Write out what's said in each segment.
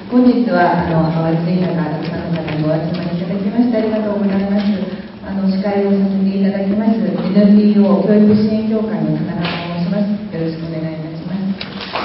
本日は暑い中、たくさんの方にお集まりいただきましてありがとうございます。司会をさせていただきます NPO 教育支援協会の田中と申します。よろしくお願いいたします。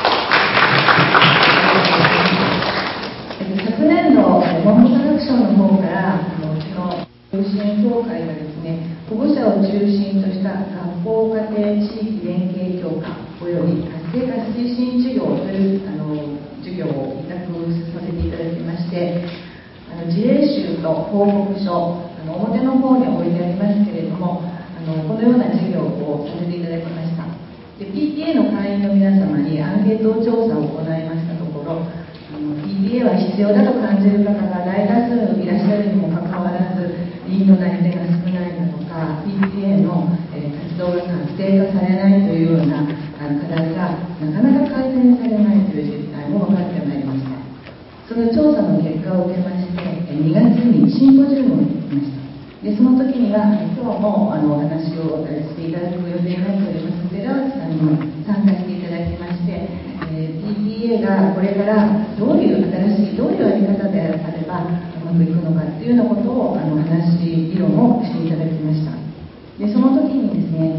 昨年度文部科学省の方からうちの教育支援協会がですね、保護者を中心とした学校家庭地域連携強化および活性化推進事業という授業を委託させていただきまして、事例集と報告書表の方に置いてありますけれども、このような授業をさせていただきました。で PTA の会員の皆様にアンケート調査を行いましたところ、PTA は必要だと感じる方が大多数いらっしゃるにもかかわらず、リードなり手が少ないだとか PTA の活動が活性化されないというような課題がなかなか改善されないという実態も分かってまいりました。その調査の結果を受けまして2月にシンポジウムを行きました。でその時には今日もお話をしていただく予定になっております寺脇さんにも参加していただきまして、PTA がこれからどういう新しいどういうやり方であればうまくいくのかっていうようなことを議論をしていただきました。でその時にですね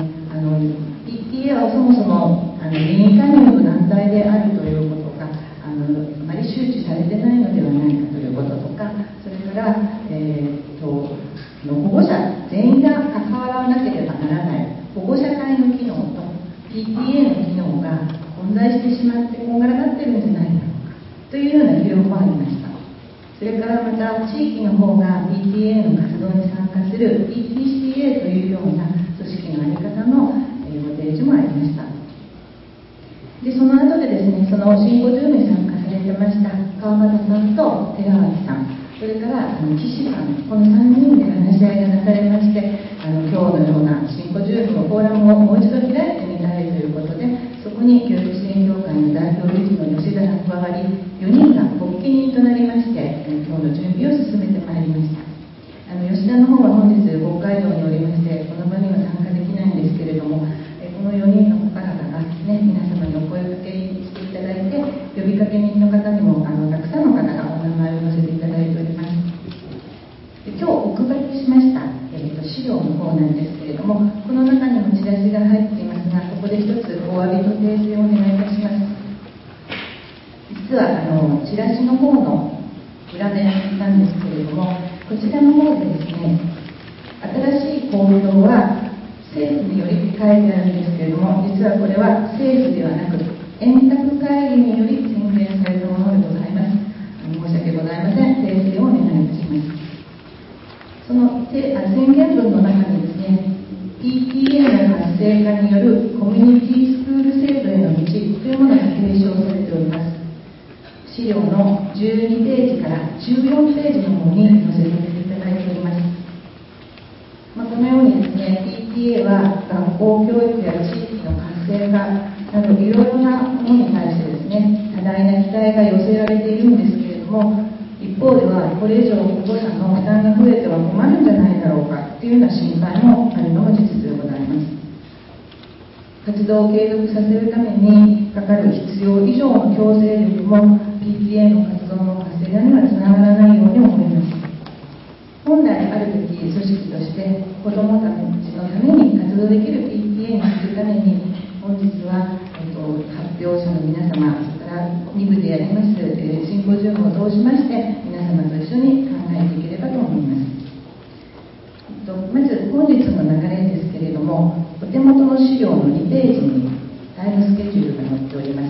PTA はそもそも民意関連の団体であるということがあまり周知されてないのではないかということとか、それから、保護者全員が関わらなければならない保護者会の機能と PTA の機能が混在してしまってこんがらがってるんじゃないだろうかというような議論もありました。それからまた地域の方が PTA の活動に参加する PTCA というような組織の在り方のご提示もありました。でその後でですね、そのシンポジウムに参加されてました川端さんと寺脇さん、それから岸さん、この3人で話し合いがなされまして、今日のようなシンポジウムのフォーラムをもう一度開いてみたいということで、そこに教育支援協会の代表理事の吉田が加わり、4人が発起人となりまして、今日の準備を進めてまいりました。吉田の方は本日北海道におりまして、この場には参加できないんですけれども、この4人の方々がですね、皆様にお声掛けしていただいて、呼びかけ人の方にもたくさんの方がお名前を載せていただいております。で今日お配りしました、資料の方なんですけれども、この中にもチラシが入っていますが、ここで一つお詫びと訂正をお願いいたします。実はチラシの方の裏面なんですけれども、こちらの方でですね、新しい公表は政府により書いてあるんですけれども、実はこれは政府ではなく円卓会議により宣言されたものでございます。申し訳ございません。訂正をお願いいたします。その宣言文の中にですね、PTA の活性化によるコミュニティスクール制度への道というものが提唱されております。資料の12ページから14ページの方に載せていただいております。このようにですね、PTA は学校教育や地域の活性化などいろいろなものに対してですね、多大な期待が寄せられているんですけれども、一方ではこれ以上保護者の負担が増えては困るんじゃないだろうかというような心配もあるのも事実でございます。活動を継続させるためにかかる必要以上の強制力も PTA の活動の活性化にはつながらないように思います。本来あるべき組織として子どもたちのために活動できる PTA にするために、本日は、発表者の皆様、それから2部でやります、シンポジウムを通しまして皆様と一緒に考えていければと思います。まず本日の流れですけれども、お手元の資料の2ページにタイムスケジュールが載っております。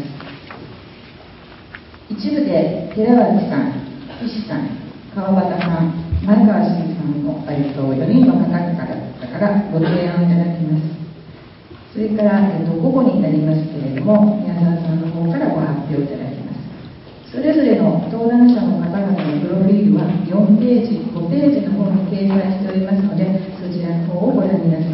一部で寺脇さん、岸さん、川端さん、前川真さんの4人の方々からご提案をいただきます。それから、午後になりますけれども、宮沢さんの方からご発表いただきます。それぞれの登壇者の方々のプロフィールは4ページ、5ページの方に掲載しておりますので、そちらの方をご覧になって